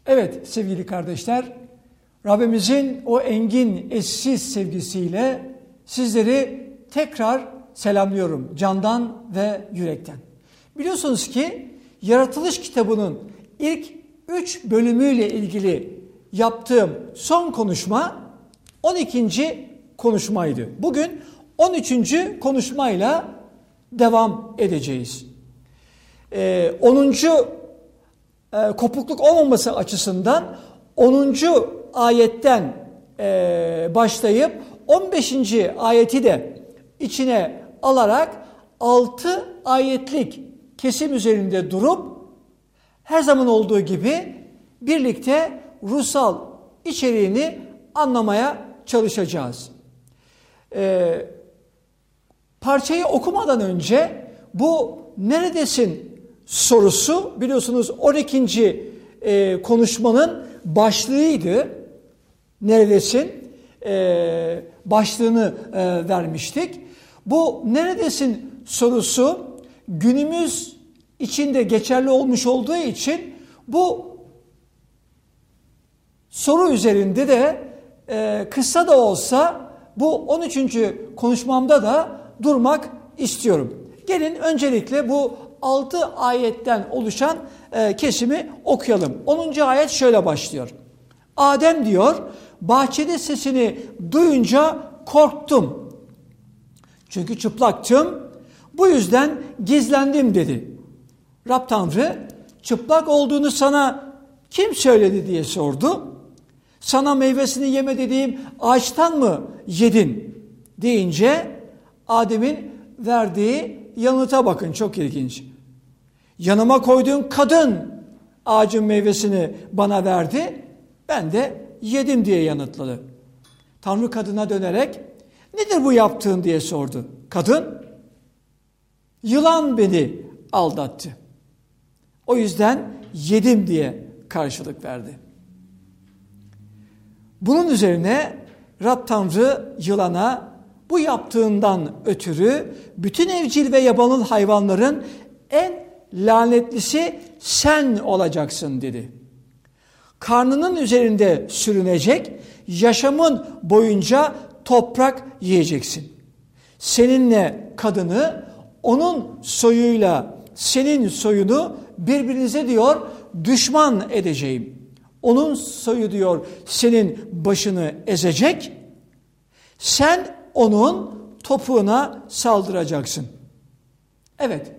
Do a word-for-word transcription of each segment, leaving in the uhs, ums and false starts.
Evet sevgili kardeşler, Rabbimizin o engin eşsiz sevgisiyle sizleri tekrar selamlıyorum candan ve yürekten. Biliyorsunuz ki Yaratılış kitabının ilk üç bölümüyle ilgili yaptığım son konuşma on ikinci konuşmaydı. Bugün on üçüncü konuşmayla devam edeceğiz. Ee, onuncu e, kopukluk olmaması açısından onuncu ayetten e, başlayıp on beşinci ayeti de içine alarak altı ayetlik kesim üzerinde durup her zaman olduğu gibi birlikte ruhsal içeriğini anlamaya çalışacağız. Ee, parçayı okumadan önce bu neredesin sorusu biliyorsunuz on ikinci E, konuşmanın başlığıydı. Neredesin? E, başlığını e, vermiştik. Bu neredesin sorusu günümüz içinde geçerli olmuş olduğu için bu soru üzerinde de e, kısa da olsa bu on üçüncü konuşmamda da durmak istiyorum. Gelin öncelikle bu altı ayetten oluşan e, kesimi okuyalım. onuncu ayet şöyle başlıyor. Adem diyor, bahçede sesini duyunca korktum. Çünkü çıplaktım, bu yüzden gizlendim dedi. Rab Tanrı, çıplak olduğunu sana kim söyledi diye sordu. Sana meyvesini yeme dediğim ağaçtan mı yedin deyince Adem'in verdiği yanıta bakın, çok ilginç. Yanıma koyduğun kadın ağacın meyvesini bana verdi, ben de yedim diye yanıtladı. Tanrı kadına dönerek nedir bu yaptığın diye sordu. Kadın, yılan beni aldattı. O yüzden yedim diye karşılık verdi. Bunun üzerine Rab Tanrı yılana bu yaptığından ötürü bütün evcil ve yabanıl hayvanların en lanetlisi sen olacaksın dedi. Karnının üzerinde sürünecek, yaşamın boyunca toprak yiyeceksin. Seninle kadını, onun soyuyla senin soyunu birbirinize diyor düşman edeceğim. Onun soyu diyor senin başını ezecek, sen onun topuğuna saldıracaksın. Evet.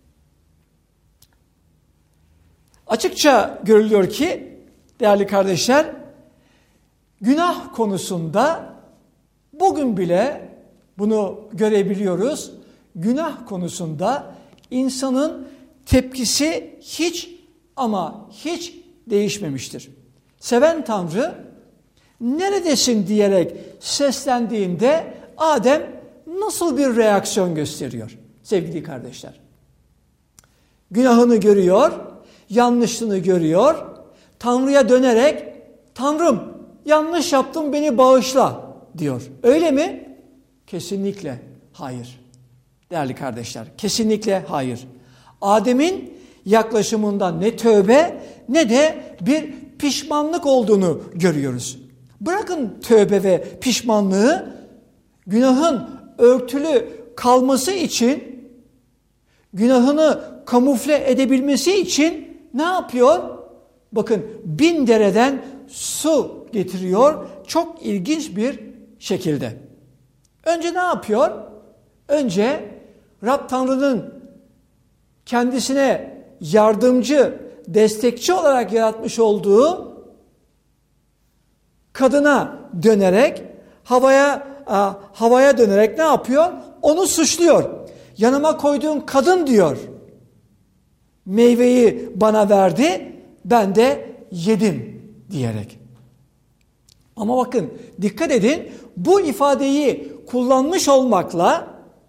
Açıkça görülüyor ki değerli kardeşler, günah konusunda bugün bile bunu görebiliyoruz. Günah konusunda insanın tepkisi hiç ama hiç değişmemiştir. Seven Tanrı neredesin diyerek seslendiğinde Adem nasıl bir reaksiyon gösteriyor sevgili kardeşler? Günahını görüyor, yanlışlığını görüyor, Tanrı'ya dönerek Tanrım yanlış yaptım beni bağışla diyor. Öyle mi? Kesinlikle hayır. Değerli kardeşler, kesinlikle hayır. Adem'in yaklaşımında ne tövbe ne de bir pişmanlık olduğunu görüyoruz. Bırakın tövbe ve pişmanlığı, günahın örtülü kalması için, günahını kamufle edebilmesi için ne yapıyor? Bakın bin dereden su getiriyor çok ilginç bir şekilde. Önce ne yapıyor? Önce Rab Tanrı'nın kendisine yardımcı, destekçi olarak yaratmış olduğu kadına dönerek, havaya havaya dönerek ne yapıyor? Onu suçluyor. Yanıma koyduğun kadın diyor, meyveyi bana verdi, ben de yedim diyerek. Ama bakın dikkat edin, bu ifadeyi kullanmış olmakla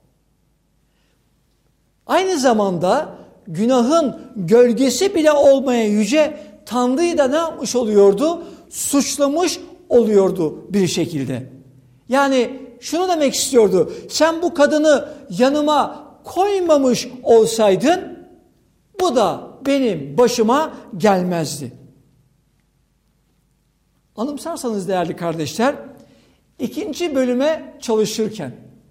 aynı zamanda günahın gölgesi bile olmaya yüce Tanrı'yı da ne yapmış oluyordu? Suçlamış oluyordu bir şekilde. Yani şunu demek istiyordu. Sen bu kadını yanıma koymamış olsaydın bu da benim başıma gelmezdi. Anımsarsanız değerli kardeşler, ikinci bölüme çalışırken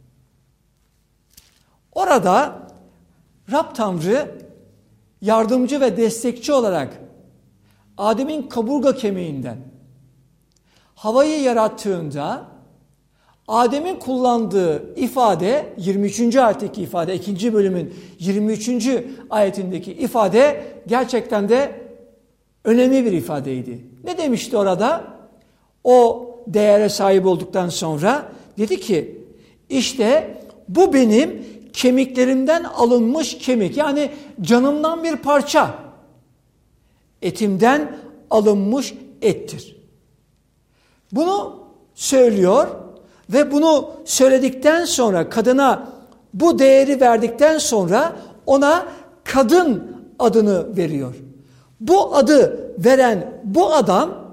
orada Rab Tanrı yardımcı ve destekçi olarak Adem'in kaburga kemiğinden Havva'yı yarattığında Adem'in kullandığı ifade, yirmi üçüncü ayetteki ifade, ikinci bölümün yirmi üçüncü ayetindeki ifade gerçekten de önemli bir ifadeydi. Ne demişti orada? O değere sahip olduktan sonra dedi ki, işte bu benim kemiklerimden alınmış kemik, yani canımdan bir parça, etimden alınmış ettir. Bunu söylüyor ve bunu söyledikten sonra, kadına bu değeri verdikten sonra ona kadın adını veriyor. Bu adı veren bu adam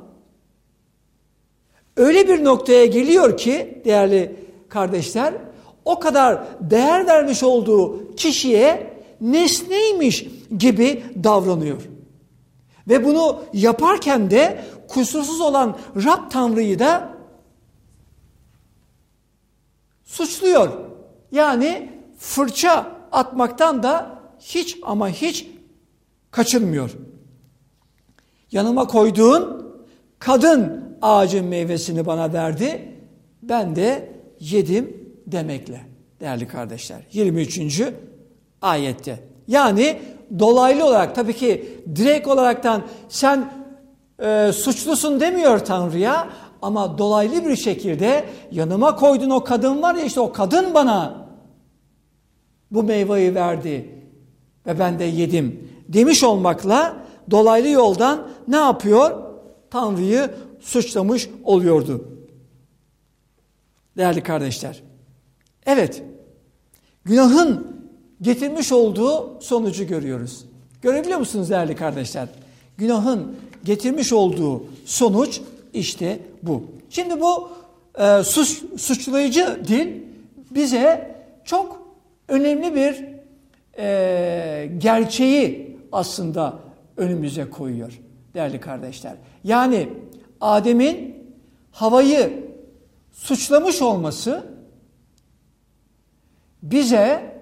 öyle bir noktaya geliyor ki değerli kardeşler, o kadar değer vermiş olduğu kişiye nesneymiş gibi davranıyor. Ve bunu yaparken de kusursuz olan Rab Tanrı'yı da suçluyor. Yani fırça atmaktan da hiç ama hiç kaçınmıyor. Yanıma koyduğun kadın ağacın meyvesini bana verdi, ben de yedim demekle değerli kardeşler. yirmi üçüncü ayette. Yani dolaylı olarak, tabii ki direkt olaraktan sen e, suçlusun demiyor Tanrı'ya, ama dolaylı bir şekilde yanıma koyduğun o kadın var ya, işte o kadın bana bu meyveyi verdi ve ben de yedim demiş olmakla dolaylı yoldan ne yapıyor? Tanrı'yı suçlamış oluyordu. Değerli kardeşler, evet, günahın getirmiş olduğu sonucu görüyoruz. Görebiliyor musunuz değerli kardeşler? Günahın getirmiş olduğu sonuç işte bu. Şimdi bu e, suç, suçlayıcı dil bize çok önemli bir e, gerçeği aslında önümüze koyuyor değerli kardeşler. Yani Adem'in Havva'yı suçlamış olması bize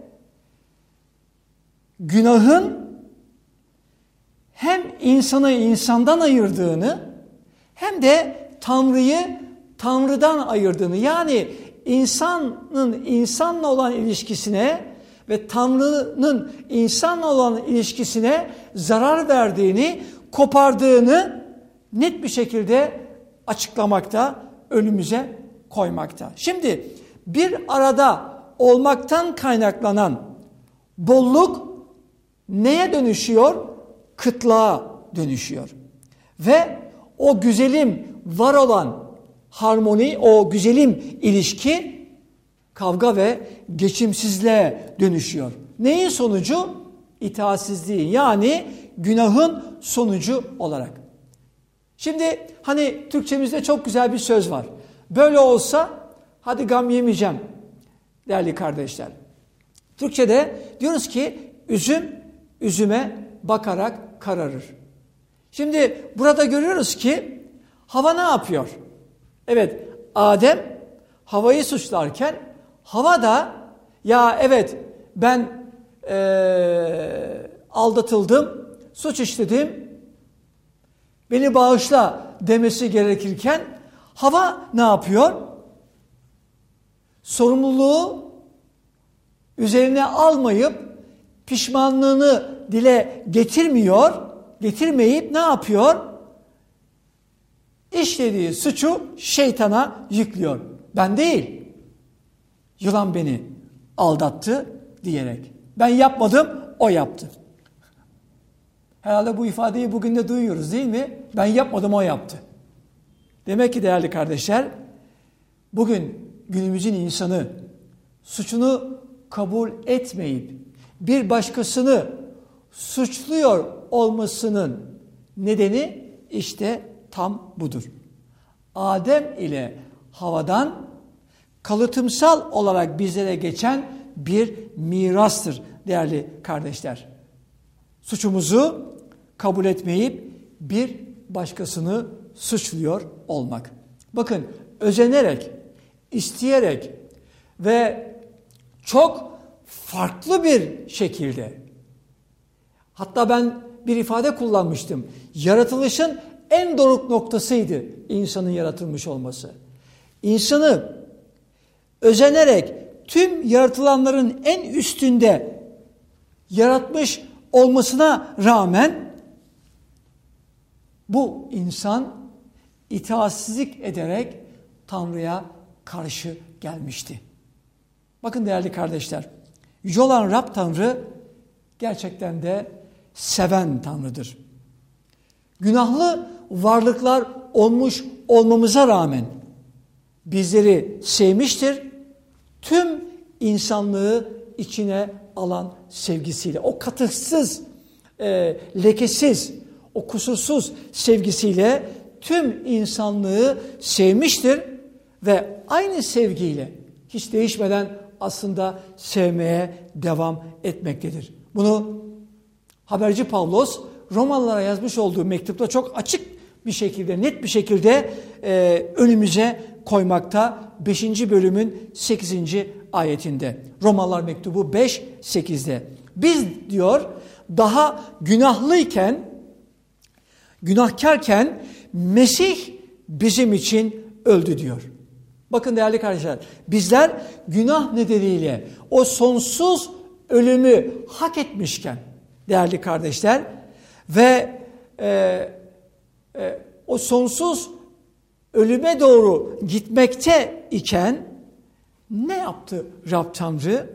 günahın hem insanı insandan ayırdığını hem de Tanrı'yı Tanrı'dan ayırdığını, yani insanın insanla olan ilişkisine ve Tanrı'nın insanla olan ilişkisine zarar verdiğini, kopardığını net bir şekilde açıklamakta, önümüze koymakta. Şimdi bir arada olmaktan kaynaklanan bolluk neye dönüşüyor? Kıtlığa dönüşüyor. Ve o güzelim var olan harmoni, o güzelim ilişki kavga ve geçimsizliğe dönüşüyor. Neyin sonucu? İtaatsizliğin, yani günahın sonucu olarak. Şimdi hani Türkçemizde çok güzel bir söz var. Böyle olsa hadi gam yemeyeceğim değerli kardeşler. Türkçede diyoruz ki üzüm üzüme bakarak kararır. Şimdi burada görüyoruz ki Havva ne yapıyor? Evet, Adem Havva'yı suçlarken Havva da ya evet ben ee, aldatıldım, suç işledim, beni bağışla demesi gerekirken Havva ne yapıyor? Sorumluluğu üzerine almayıp pişmanlığını dile getirmiyor, getirmeyip ne yapıyor? İşlediği suçu şeytana yüklüyor. Ben değil, yılan beni aldattı diyerek. Ben yapmadım, o yaptı. Herhalde bu ifadeyi bugün de duyuyoruz değil mi? Ben yapmadım, o yaptı. Demek ki değerli kardeşler, bugün günümüzün insanı suçunu kabul etmeyip bir başkasını suçluyor olmasının nedeni işte tam budur. Adem ile Havva'dan kalıtımsal olarak bizlere geçen bir mirastır değerli kardeşler. Suçumuzu kabul etmeyip bir başkasını suçluyor olmak. Bakın, özenerek, isteyerek ve çok farklı bir şekilde, hatta ben bir ifade kullanmıştım. Yaratılışın en doruk noktasıydı insanın yaratılmış olması. İnsanı özenerek tüm yaratılanların en üstünde yaratmış olmasına rağmen bu insan itaatsizlik ederek Tanrı'ya karşı gelmişti. Bakın değerli kardeşler, yüce olan Rab Tanrı gerçekten de seven Tanrı'dır. Günahlı varlıklar olmuş olmamıza rağmen bizleri sevmiştir. Tüm insanlığı içine alan sevgisiyle, o katışsız, e, lekesiz, o kusursuz sevgisiyle tüm insanlığı sevmiştir ve aynı sevgiyle hiç değişmeden aslında sevmeye devam etmektedir. Bunu haberci Pavlos Romalılara yazmış olduğu mektupta çok açık bir şekilde, net bir şekilde e, önümüze koymakta. beşinci bölümün sekizinci ayetinde. Romalılar mektubu beş sekizde. Biz diyor daha günahlıyken, günahkarken Mesih bizim için öldü diyor. Bakın değerli kardeşler, bizler günah nedeniyle o sonsuz ölümü hak etmişken değerli kardeşler ve e, e, o sonsuz ölüme doğru gitmekte iken ne yaptı Rab Tanrı?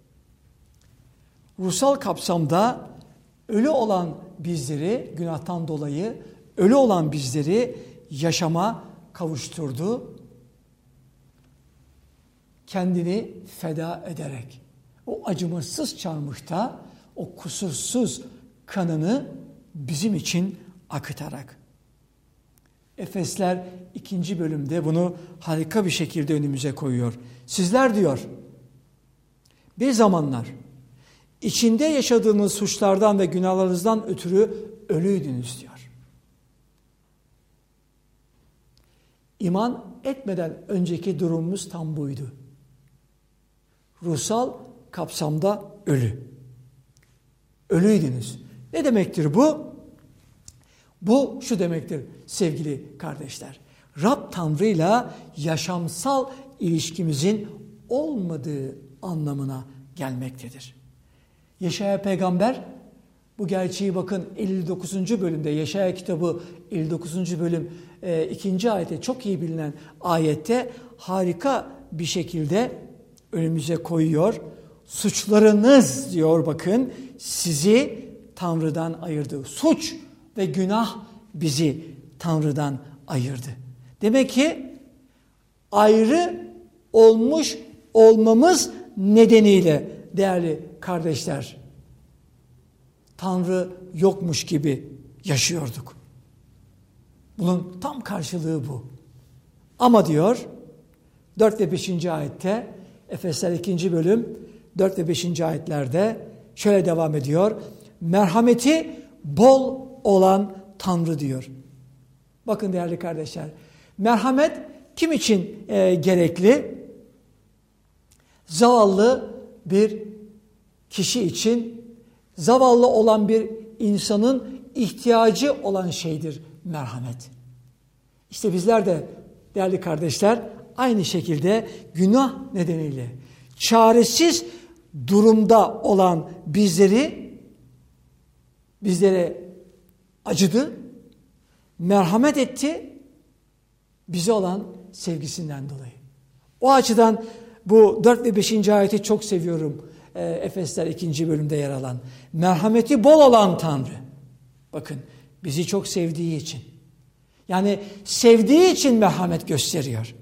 Ruhsal kapsamda ölü olan bizleri, günahtan dolayı ölü olan bizleri yaşama kavuşturdu. Kendini feda ederek, o acımasız çarmıhta o kusursuz kanını bizim için akıtarak. Efesler ikinci bölümde bunu harika bir şekilde önümüze koyuyor. Sizler diyor, bir zamanlar içinde yaşadığınız suçlardan ve günahlarınızdan ötürü ölüydünüz diyor. İman etmeden önceki durumumuz tam buydu. Ruhsal kapsamda ölü. Ölüydünüz. Ne demektir bu? Bu şu demektir sevgili kardeşler. Rab Tanrı'yla yaşamsal ilişkimizin olmadığı anlamına gelmektedir. Yeşaya peygamber bu gerçeği bakın elli dokuzuncu bölümde, Yeşaya kitabı elli dokuzuncu bölüm e, ikinci ayette, çok iyi bilinen ayette harika bir şekilde önümüze koyuyor. Suçlarınız diyor bakın sizi Tanrı'dan ayırdı. Suç ve günah bizi Tanrı'dan ayırdı. Demek ki ayrı olmuş olmamız nedeniyle değerli kardeşler, Tanrı yokmuş gibi yaşıyorduk. Bunun tam karşılığı bu. Ama diyor dört ve beşinci ayette, Efesler ikinci bölüm dört ve beşinci ayetlerde şöyle devam ediyor. Merhameti bol olan Tanrı diyor. Bakın değerli kardeşler, merhamet kim için e, gerekli? Zavallı bir kişi için, zavallı olan bir insanın ihtiyacı olan şeydir merhamet. İşte bizler de değerli kardeşler aynı şekilde günah nedeniyle çaresiz durumda olan bizleri bizlere acıdı, merhamet etti, bize olan sevgisinden dolayı. O açıdan bu dört ve beşinci ayeti çok seviyorum. E, Efesler ikinci bölümde yer alan. Merhameti bol olan Tanrı. Bakın bizi çok sevdiği için. Yani sevdiği için merhamet gösteriyor.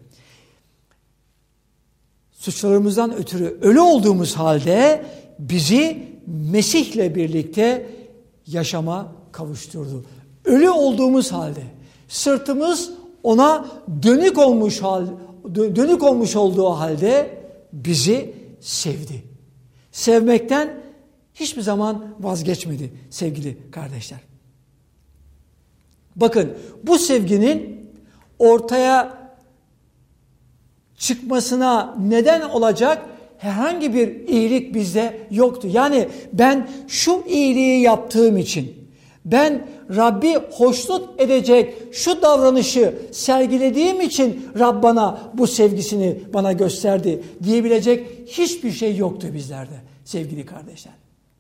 Suçlarımızdan ötürü ölü olduğumuz halde bizi Mesih'le birlikte yaşama kavuşturdu. Ölü olduğumuz halde sırtımız ona dönük olmuş hal, dönük olmuş olduğu halde bizi sevdi. Sevmekten hiçbir zaman vazgeçmedi sevgili kardeşler. Bakın, bu sevginin ortaya çıkmasına neden olacak herhangi bir iyilik bizde yoktu. Yani ben şu iyiliği yaptığım için, ben Rabbi hoşnut edecek şu davranışı sergilediğim için Rab bana bu sevgisini bana gösterdi diyebilecek hiçbir şey yoktu bizlerde sevgili kardeşler.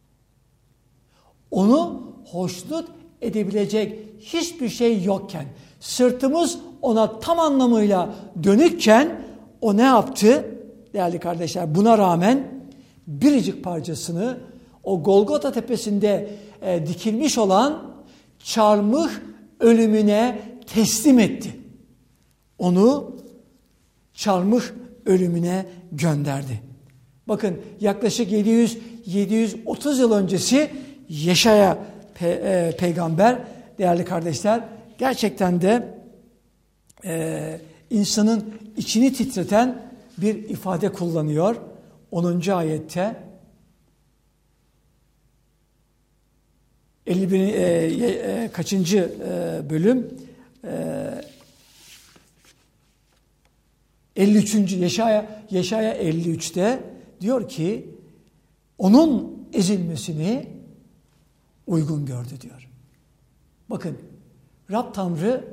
Onu hoşnut edebilecek hiçbir şey yokken, sırtımız ona tam anlamıyla dönükken o ne yaptı? Değerli kardeşler, buna rağmen biricik parçasını o Golgota tepesinde e, dikilmiş olan çarmıh ölümüne teslim etti. Onu çarmıh ölümüne gönderdi. Bakın, yaklaşık yedi yüz yedi yüz otuz yıl öncesi Yeşaya pe, e, peygamber, değerli kardeşler, gerçekten de e, insanın içini titreten bir ifade kullanıyor. onuncu ayette elli bir, e, e, kaçıncı e, bölüm e, elli üçüncü Yeşaya Yeşaya elli üçte diyor ki onun ezilmesini uygun gördü diyor. Bakın, Rab Tanrı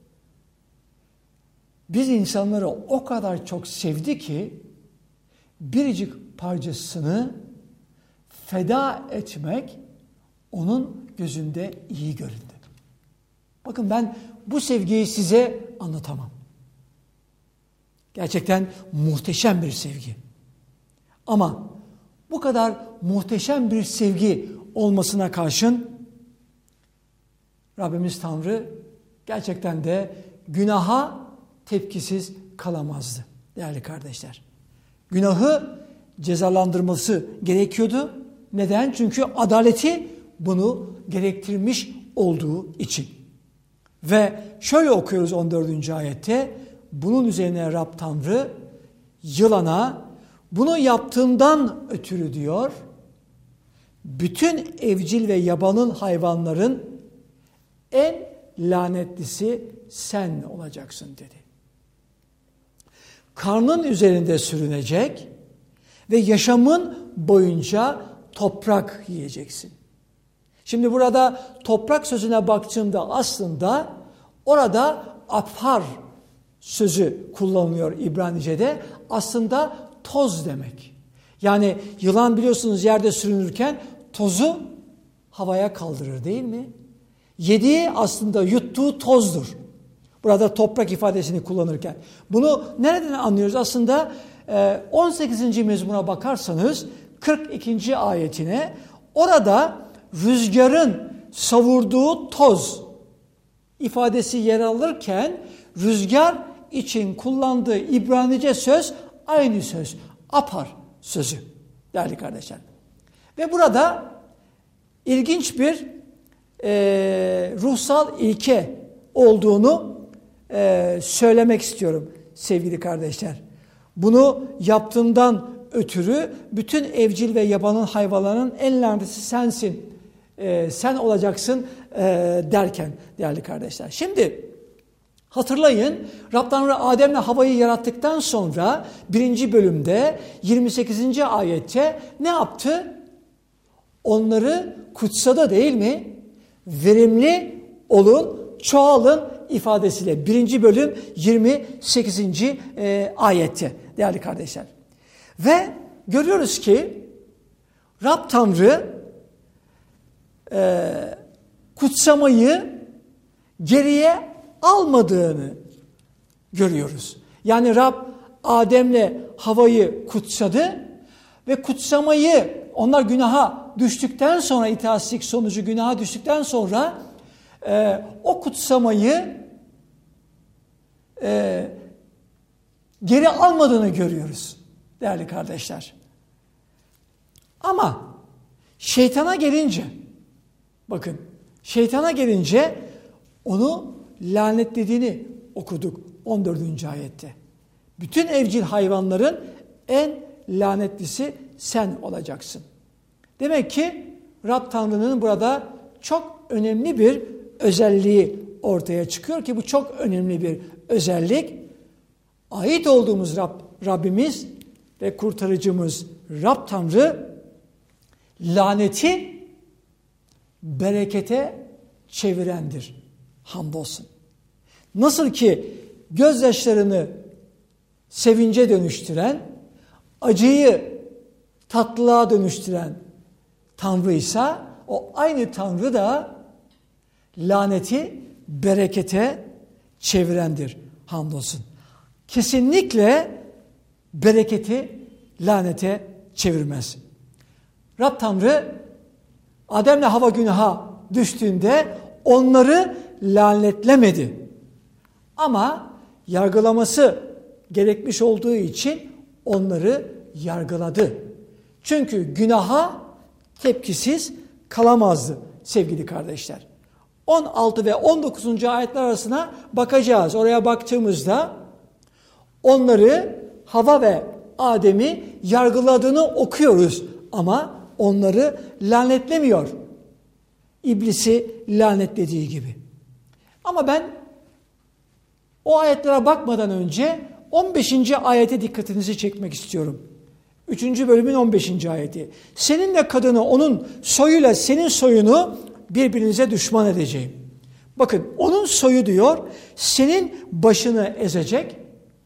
biz insanları o kadar çok sevdi ki biricik parçasını feda etmek onun gözünde iyi göründü. Bakın, ben bu sevgiyi size anlatamam. Gerçekten muhteşem bir sevgi. Ama bu kadar muhteşem bir sevgi olmasına karşın Rabbimiz Tanrı gerçekten de günaha tepkisiz kalamazdı değerli kardeşler. Günahı cezalandırması gerekiyordu. Neden? Çünkü adaleti bunu gerektirmiş olduğu için. Ve şöyle okuyoruz on dördüncü ayette. Bunun üzerine Rab Tanrı yılana bunu yaptığından ötürü diyor, bütün evcil ve yabanıl hayvanların en lanetlisi sen olacaksın dedi. Karnın üzerinde sürünecek ve yaşamın boyunca toprak yiyeceksin. Şimdi burada toprak sözüne baktığımda aslında orada afar sözü kullanılıyor İbranice'de. Aslında toz demek. Yani yılan biliyorsunuz yerde sürünürken tozu havaya kaldırır değil mi? Yediği aslında yuttuğu tozdur. Burada toprak ifadesini kullanırken. Bunu nereden anlıyoruz? Aslında on sekizinci mezmura bakarsanız kırk ikinci ayetine, orada rüzgarın savurduğu toz ifadesi yer alırken rüzgar için kullandığı İbranice söz aynı söz. Apar sözü değerli kardeşler. Ve burada ilginç bir e, ruhsal ilke olduğunu e, söylemek istiyorum sevgili kardeşler. Bunu yaptığından ötürü bütün evcil ve yabanın hayvanların en lanetlisi sensin, e, sen olacaksın e, derken değerli kardeşler. Şimdi hatırlayın, Rab Tanrı Adem'le Havva'yı yarattıktan sonra birinci bölümde yirmi sekizinci ayette ne yaptı? Onları kutsadı değil mi? Verimli olun, çoğalın ifadesiyle birinci bölüm yirmi sekizinci E, ayette değerli kardeşler. Ve görüyoruz ki Rab Tanrı e, kutsamayı geriye almadığını görüyoruz. Yani Rab Adem'le Havva'yı kutsadı ve kutsamayı, onlar günaha düştükten sonra, itaatsizlik sonucu günaha düştükten sonra e, o kutsamayı e, geri almadığını görüyoruz değerli kardeşler. Ama şeytana gelince, bakın şeytana gelince onu lanetlediğini okuduk on dördüncü ayette. Bütün evcil hayvanların en lanetlisi sen olacaksın. Demek ki Rab Tanrı'nın burada çok önemli bir özelliği ortaya çıkıyor ki bu çok önemli bir özellik. Ait olduğumuz Rab, Rabbimiz ve kurtarıcımız Rab Tanrı laneti berekete çevirendir. Hamdolsun. Nasıl ki gözyaşlarını sevince dönüştüren, acıyı tatlılığa dönüştüren Tanrıysa, o aynı Tanrı da laneti berekete çevirendir. Hamdolsun. Kesinlikle bereketi lanete çevirmez. Rab Tanrı Adem'le Havva günaha düştüğünde onları lanetlemedi. Ama yargılaması gerekmiş olduğu için onları yargıladı. Çünkü günaha tepkisiz kalamazdı sevgili kardeşler. on altı ve on dokuzuncu ayetler arasına bakacağız. Oraya baktığımızda onları, Havva ve Adem'i yargıladığını okuyoruz ama onları lanetlemiyor. İblisi lanetlediği gibi. Ama ben o ayetlere bakmadan önce on beşinci ayete dikkatinizi çekmek istiyorum. üçüncü bölümün on beşinci ayeti. Seninle kadını onun soyuyla senin soyunu birbirinize düşman edeceğim. Bakın onun soyu diyor senin başını ezecek.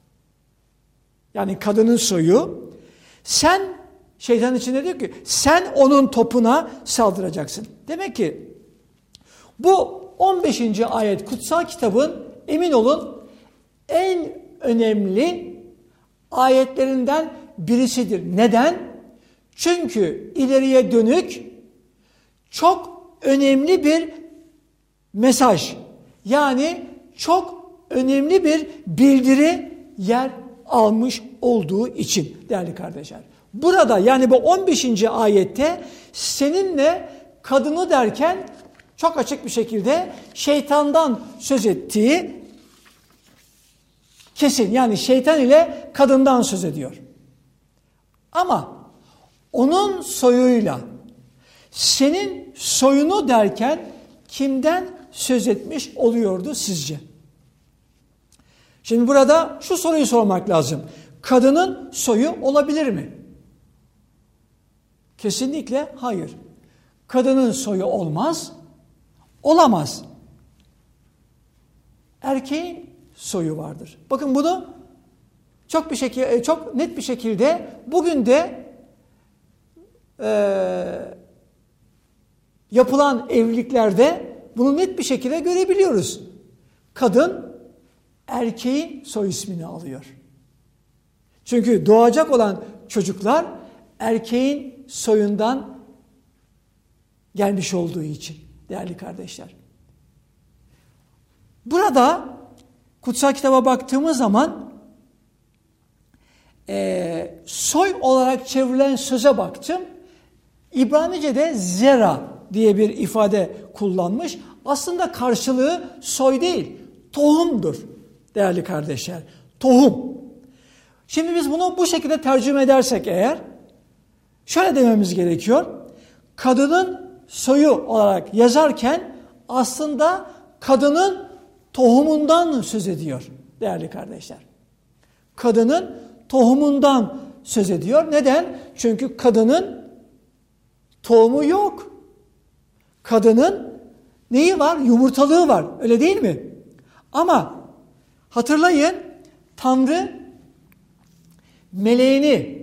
Yani kadının soyu. Sen şeytan içinde diyor ki sen onun topuna saldıracaksın. Demek ki bu on beşinci ayet kutsal kitabın emin olun en önemli ayetlerinden birisidir. Neden? Çünkü ileriye dönük çok önemli bir mesaj, yani çok önemli bir bildiri yer almış olduğu için değerli kardeşler. Burada yani bu on beşinci ayette seninle kadını derken çok açık bir şekilde şeytandan söz ettiği kesin. Yani şeytan ile kadından söz ediyor. Ama onun soyuyla senin soyunu derken kimden söz etmiş oluyordu sizce? Şimdi burada şu soruyu sormak lazım. Kadının soyu olabilir mi? Kesinlikle hayır. Kadının soyu olmaz, olamaz. Erkeğin soyu vardır. Bakın bunu çok bir şekilde, çok net bir şekilde bugün de e, yapılan evliliklerde bunu net bir şekilde görebiliyoruz. Kadın erkeğin soy ismini alıyor. Çünkü doğacak olan çocuklar erkeğin soyundan gelmiş olduğu için değerli kardeşler. Burada kutsal kitaba baktığımız zaman e, soy olarak çevrilen söze baktım. İbranice'de zera diye bir ifade kullanmış. Aslında karşılığı soy değil, tohumdur değerli kardeşler. Tohum. Şimdi biz bunu bu şekilde tercüme edersek eğer, şöyle dememiz gerekiyor. Kadının soyu olarak yazarken aslında kadının tohumundan söz ediyor değerli kardeşler. Kadının tohumundan söz ediyor. Neden? Çünkü kadının tohumu yok. Kadının neyi var? Yumurtalığı var. Öyle değil mi? Ama hatırlayın, Tanrı meleğini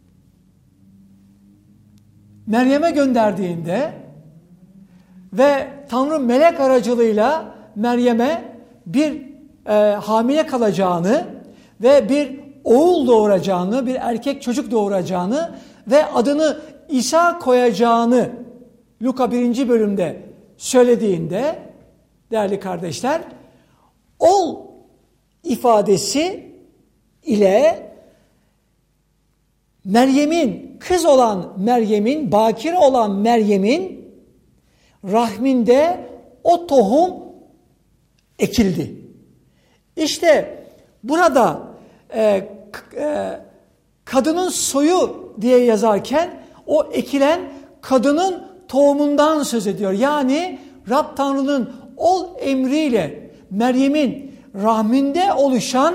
Meryem'e gönderdiğinde ve Tanrı melek aracılığıyla Meryem'e bir e, hamile kalacağını ve bir oğul doğuracağını, bir erkek çocuk doğuracağını ve adını İsa koyacağını Luka birinci bölümde söylediğinde değerli kardeşler, ol ifadesi ile Meryem'in, kız olan Meryem'in, bakire olan Meryem'in rahminde o tohum ekildi. İşte burada e, e, kadının soyu diye yazarken o ekilen kadının tohumundan söz ediyor. Yani Rab Tanrı'nın ol emriyle Meryem'in rahminde oluşan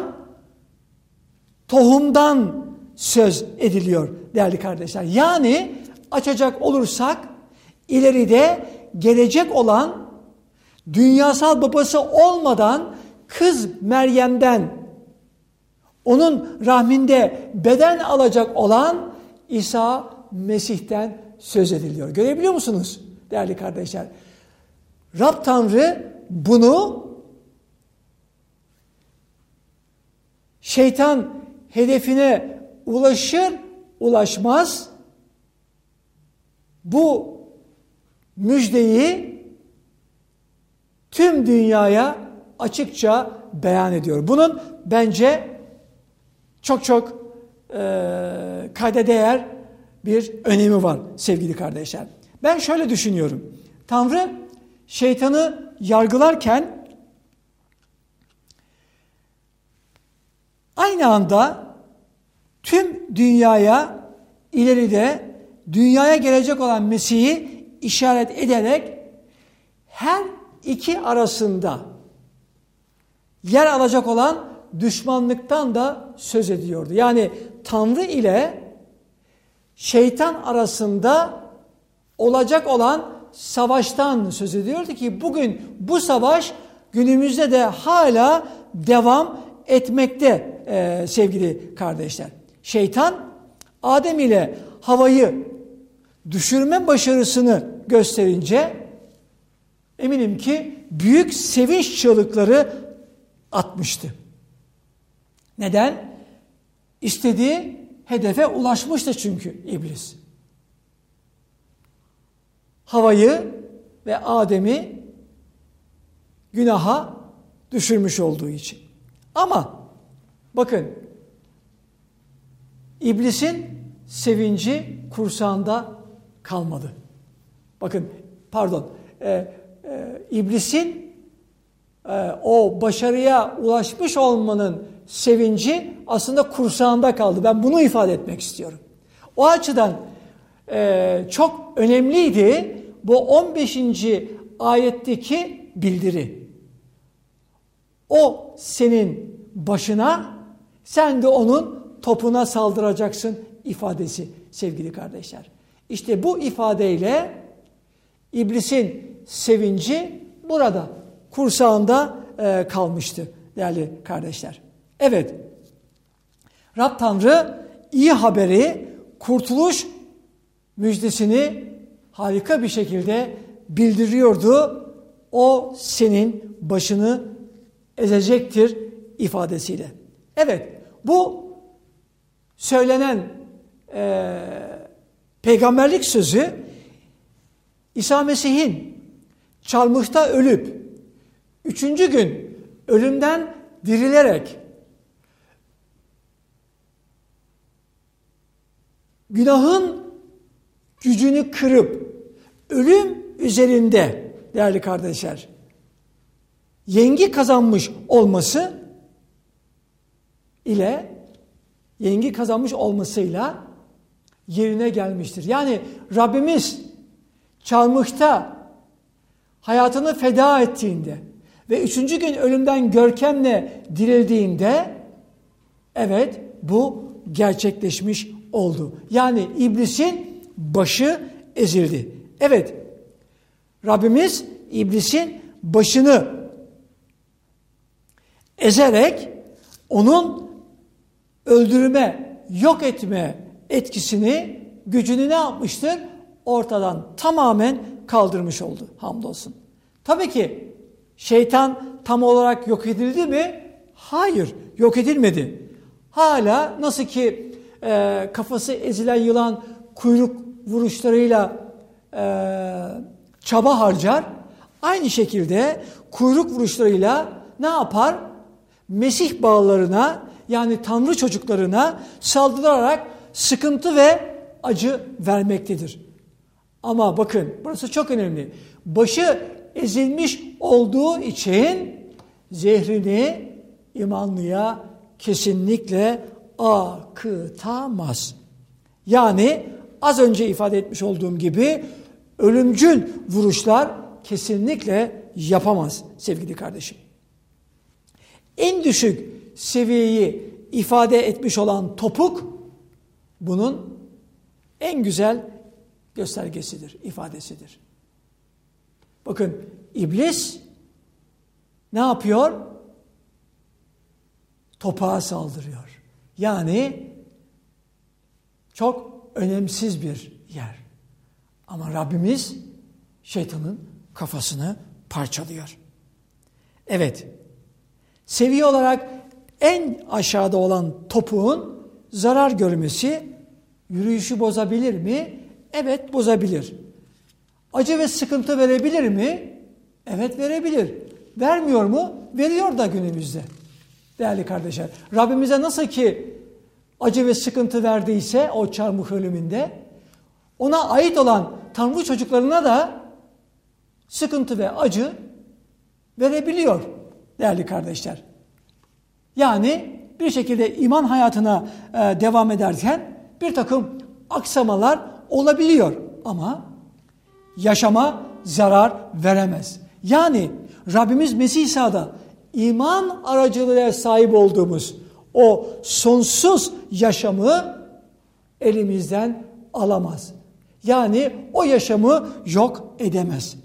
tohumdan söz ediliyor değerli kardeşler. Yani açacak olursak ileride gelecek olan dünyasal babası olmadan kız Meryem'den, onun rahminde beden alacak olan İsa Mesih'ten söz ediliyor. Görebiliyor musunuz değerli kardeşler? Rab Tanrı bunu şeytan hedefine ulaşır ulaşmaz bu müjdeyi tüm dünyaya açıkça beyan ediyor. Bunun bence çok çok e, kayda değer bir önemi var sevgili kardeşler. Ben şöyle düşünüyorum. Tanrı şeytanı yargılarken aynı anda tüm dünyaya ileride dünyaya gelecek olan Mesih'i işaret ederek her iki arasında yer alacak olan düşmanlıktan da söz ediyordu. Yani Tanrı ile şeytan arasında olacak olan savaştan söz ediyordu ki bugün bu savaş günümüzde de hala devam etmekte e, sevgili kardeşler. Şeytan Adem ile Havva'yı düşürme başarısını gösterince eminim ki büyük sevinç çığlıkları atmıştı. Neden? İstediği hedefe ulaşmıştı çünkü iblis. Havva'yı ve Adem'i günaha düşürmüş olduğu için. Ama bakın iblisin sevinci kursağında kalmadı. Bakın pardon e, e, iblisin e, o başarıya ulaşmış olmanın sevinci aslında kursağında kaldı. Ben bunu ifade etmek istiyorum. O açıdan e, çok önemliydi bu on beşinci ayetteki bildiri. O senin başına, sen de onun topuna saldıracaksın ifadesi sevgili kardeşler. İşte bu ifadeyle iblisin sevinci burada kursağında e, kalmıştı değerli kardeşler. Evet, Rab Tanrı iyi haberi, kurtuluş müjdesini harika bir şekilde bildiriyordu. O senin başını ezecektir ifadesiyle. Evet, bu söylenen e, peygamberlik sözü İsa Mesih'in çarmıhta ölüp üçüncü gün ölümden dirilerek günahın gücünü kırıp ölüm üzerinde değerli kardeşler yengi kazanmış olması ile yengi kazanmış olmasıyla yerine gelmiştir. Yani Rabbimiz çarmıhta hayatını feda ettiğinde ve üçüncü gün ölümden görkemle dirildiğinde evet bu gerçekleşmiş oldu. Yani iblisin başı ezildi. Evet, Rabbimiz iblisin başını ezerek onun öldürme, yok etme etkisini, gücünü ne yapmıştır? Ortadan tamamen kaldırmış oldu. Hamdolsun. Tabii ki şeytan tam olarak yok edildi mi? Hayır, yok edilmedi. Hala nasıl ki e, kafası ezilen yılan kuyruk vuruşlarıyla e, çaba harcar, aynı şekilde kuyruk vuruşlarıyla ne yapar? Mesih bağlarına, yani Tanrı çocuklarına saldırarak sıkıntı ve acı vermektedir. Ama bakın burası çok önemli. Başı ezilmiş olduğu için zehrini imanlıya kesinlikle akıtamaz. Yani az önce ifade etmiş olduğum gibi ölümcül vuruşlar kesinlikle yapamaz sevgili kardeşim. En düşük seviyeyi ifade etmiş olan topuk bunun en güzel göstergesidir, ifadesidir. Bakın iblis ne yapıyor? Topuğa saldırıyor. Yani çok önemsiz bir yer. Ama Rabbimiz şeytanın kafasını parçalıyor. Evet, seviye olarak en aşağıda olan topuğun zarar görmesi yürüyüşü bozabilir mi? Evet, bozabilir. Acı ve sıkıntı verebilir mi? Evet, verebilir. Vermiyor mu? Veriyor da günümüzde. Değerli kardeşler, Rabbimize nasıl ki acı ve sıkıntı verdiyse o çarmıh ölümünde, ona ait olan Tanrı çocuklarına da sıkıntı ve acı verebiliyor değerli kardeşler. Yani bir şekilde iman hayatına e, devam ederken bir takım aksamalar olabiliyor ama yaşama zarar veremez. Yani Rabbimiz Mesih İsa'da iman aracılığıyla sahip olduğumuz o sonsuz yaşamı elimizden alamaz. Yani o yaşamı yok edemez.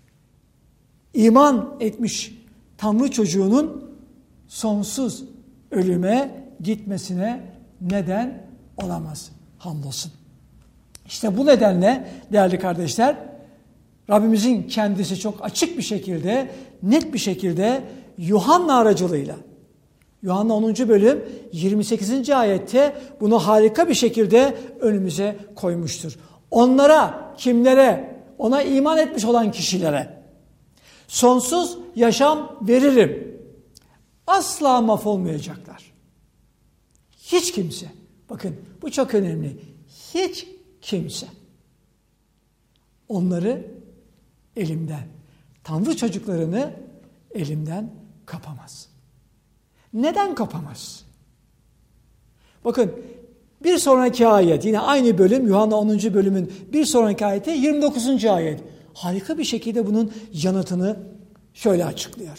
İman etmiş Tanrı çocuğunun sonsuz ölüme gitmesine neden olamaz. Hamdolsun. İşte bu nedenle değerli kardeşler, Rabbimizin kendisi çok açık bir şekilde, net bir şekilde Yuhanna aracılığıyla, Yuhanna onuncu bölüm yirmi sekizinci ayette bunu harika bir şekilde önümüze koymuştur. Onlara, kimlere? Ona iman etmiş olan kişilere sonsuz yaşam veririm. Asla mahvolmayacaklar. Hiç kimse, bakın bu çok önemli, hiç kimse onları elimden, Tanrı çocuklarını elimden kapamaz. Neden kapamaz? Bakın bir sonraki ayet, yine aynı bölüm, Yuhanna onuncu bölümün bir sonraki ayeti yirmi dokuzuncu ayet. Harika bir şekilde bunun yanıtını şöyle açıklıyor.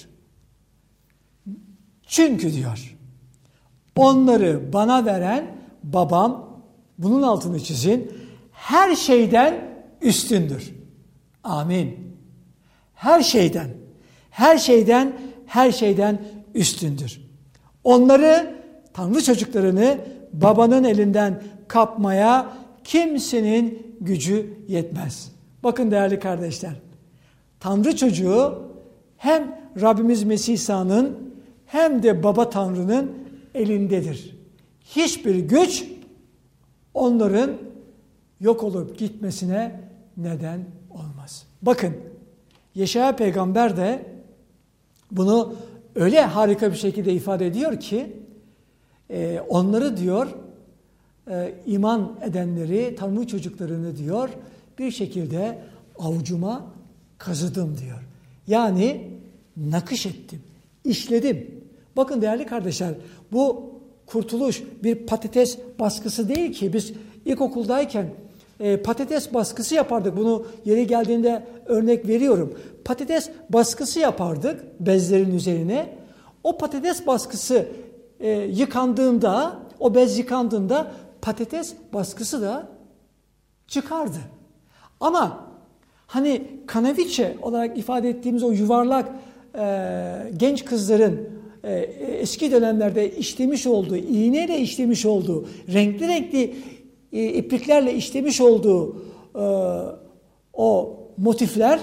Çünkü diyor, onları bana veren babam, bunun altını çizin, her şeyden üstündür. Amin. Her şeyden, her şeyden, her şeyden üstündür. Onları, Tanrı çocuklarını babanın elinden kapmaya kimsenin gücü yetmez. Bakın değerli kardeşler, Tanrı çocuğu hem Rabbimiz Mesih İsa'nın hem de Baba Tanrı'nın elindedir. Hiçbir güç onların yok olup gitmesine neden olmaz. Bakın Yeşaya peygamber de bunu öyle harika bir şekilde ifade ediyor ki e, onları diyor e, iman edenleri, Tanrı çocuklarını diyor bir şekilde avucuma kazıdım diyor. Yani nakış ettim, işledim. Bakın değerli kardeşler, bu kurtuluş bir patates baskısı değil ki. Biz ilkokuldayken e, patates baskısı yapardık. Bunu yeri geldiğinde örnek veriyorum. Patates baskısı yapardık bezlerin üzerine. O patates baskısı e, yıkandığında, o bez yıkandığında patates baskısı da çıkardı. Ama hani kanaviçe olarak ifade ettiğimiz o yuvarlak e, genç kızların e, eski dönemlerde işlemiş olduğu, iğneyle işlemiş olduğu, renkli renkli e, ipliklerle işlemiş olduğu e, o motifler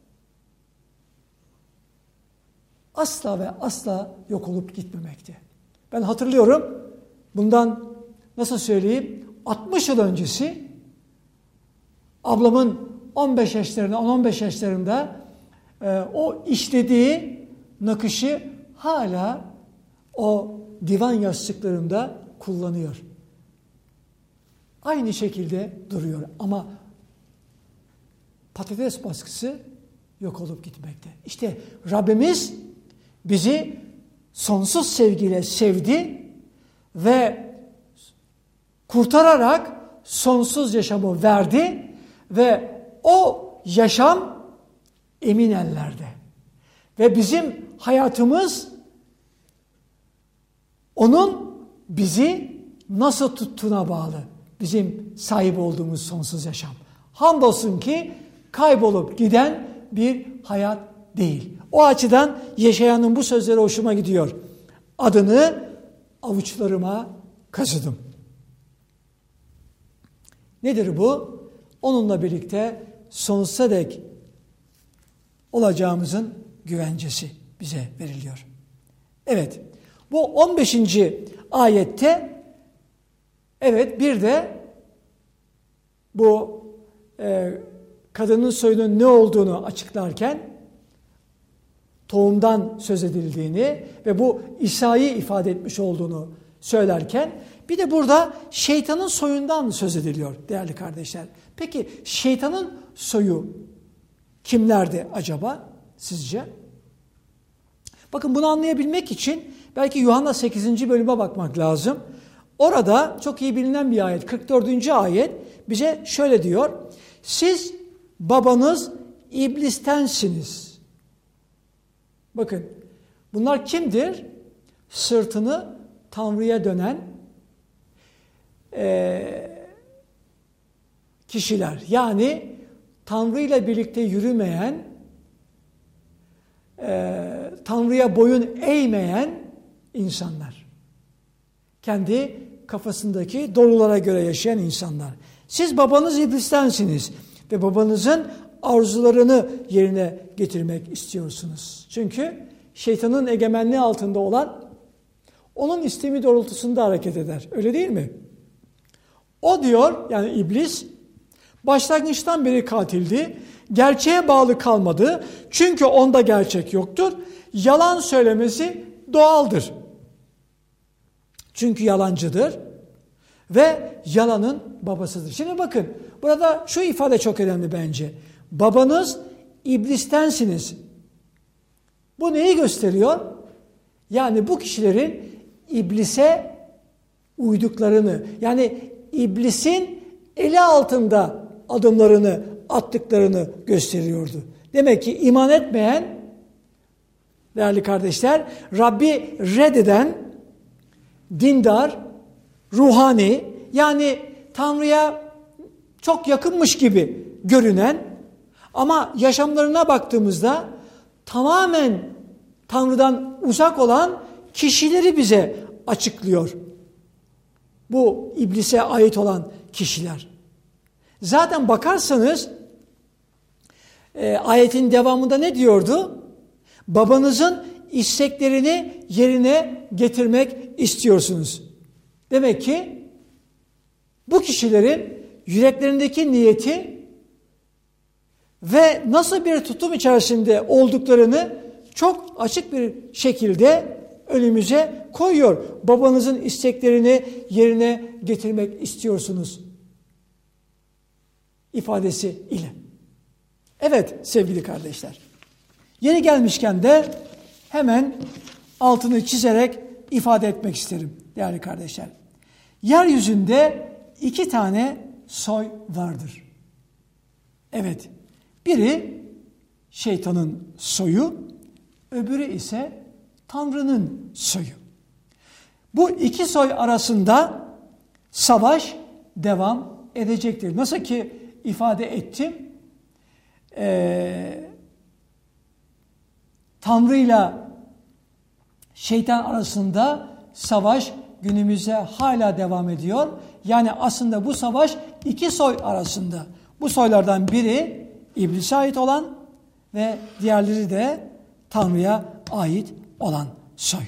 asla ve asla yok olup gitmemekte. Ben hatırlıyorum, bundan nasıl söyleyeyim, altmış yıl öncesi ablamın on beş yaşlarında, on on beş yaşlarında e, o işlediği nakışı hala o divan yastıklarında kullanıyor. Aynı şekilde duruyor ama patates baskısı yok olup gitmekte. İşte Rabbimiz bizi sonsuz sevgiyle sevdi ve kurtararak sonsuz yaşamı verdi ve o yaşam emin ellerde. Ve bizim hayatımız onun bizi nasıl tuttuğuna bağlı. Bizim sahip olduğumuz sonsuz yaşam. Hamdolsun ki kaybolup giden bir hayat değil. O açıdan Yeşaya'nın bu sözleri hoşuma gidiyor. Adını avuçlarıma kazıdım. Nedir bu? Onunla birlikte sonsuza dek olacağımızın güvencesi bize veriliyor. Evet, bu on beşinci ayette evet bir de bu e, kadının soyunun ne olduğunu açıklarken tohumdan söz edildiğini ve bu İsa'yı ifade etmiş olduğunu söylerken bir de burada şeytanın soyundan söz ediliyor değerli kardeşler. Peki şeytanın soyu kimlerdi acaba sizce? Bakın bunu anlayabilmek için belki Yuhanna sekizinci bölüme bakmak lazım. Orada çok iyi bilinen bir ayet, kırk dördüncü ayet bize şöyle diyor. Siz babanız iblistensiniz. Bakın bunlar kimdir? Sırtını Tanrı'ya dönen e, kişiler. Yani Tanrı ile birlikte yürümeyen, e, Tanrı'ya boyun eğmeyen insanlar. Kendi kafasındaki doğrulara göre yaşayan insanlar. Siz babanız iblistensiniz ve babanızın arzularını yerine getirmek istiyorsunuz. Çünkü şeytanın egemenliği altında olan onun istemi doğrultusunda hareket eder. Öyle değil mi? O diyor, yani iblis başlangıçtan beri katildi. Gerçeğe bağlı kalmadı. Çünkü onda gerçek yoktur. Yalan söylemesi doğaldır. Çünkü yalancıdır ve yalanın babasıdır. Şimdi bakın burada şu ifade çok önemli bence. Babanız iblistensiniz. Bu neyi gösteriyor? Yani bu kişilerin iblise uyduklarını, yani iblisin eli altında adımlarını attıklarını gösteriyordu. Demek ki iman etmeyen, değerli kardeşler, Rabbi reddeden, dindar, ruhani, yani Tanrı'ya çok yakınmış gibi görünen ama yaşamlarına baktığımızda tamamen Tanrı'dan uzak olan kişileri bize açıklıyor. Bu iblise ait olan kişiler. Zaten bakarsanız e, ayetin devamında ne diyordu? Babanızın isteklerini yerine getirmek istiyorsunuz. Demek ki bu kişilerin yüreklerindeki niyeti ve nasıl bir tutum içerisinde olduklarını çok açık bir şekilde önümüze koyuyor. Babanızın isteklerini yerine getirmek istiyorsunuz ifadesi ile. Evet sevgili kardeşler. Yeri gelmişken de hemen altını çizerek ifade etmek isterim değerli kardeşler. Yeryüzünde iki tane soy vardır. Evet, biri şeytanın soyu, öbürü ise Tanrı'nın soyu. Bu iki soy arasında savaş devam edecektir. Nasıl ki ifade ettim, ee, Tanrı'yla şeytan arasında savaş günümüzde hala devam ediyor. Yani aslında bu savaş iki soy arasında. Bu soylardan biri İblis'e ait olan ve diğerleri de Tanrı'ya ait olan soy.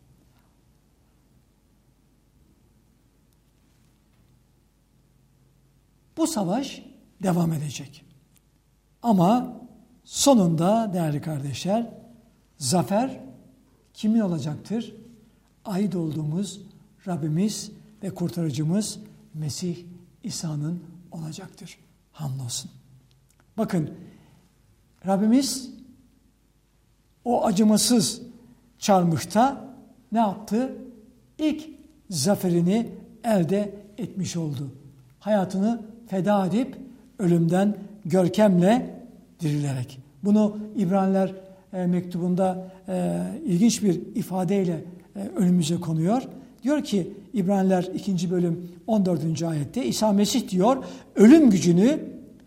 Bu savaş devam edecek. Ama sonunda değerli kardeşler, zafer kimin olacaktır? Ait olduğumuz Rabbimiz ve kurtarıcımız Mesih İsa'nın olacaktır. Hamdolsun. Bakın Rabbimiz o acımasız çarmıhta ne yaptı? İlk zaferini elde etmiş oldu. Hayatını feda edip ölümden görkemle dirilerek. Bunu İbraniler e, mektubunda e, ilginç bir ifadeyle e, önümüze konuyor. Diyor ki İbraniler ikinci bölüm on dördüncü ayette İsa Mesih diyor ölüm gücünü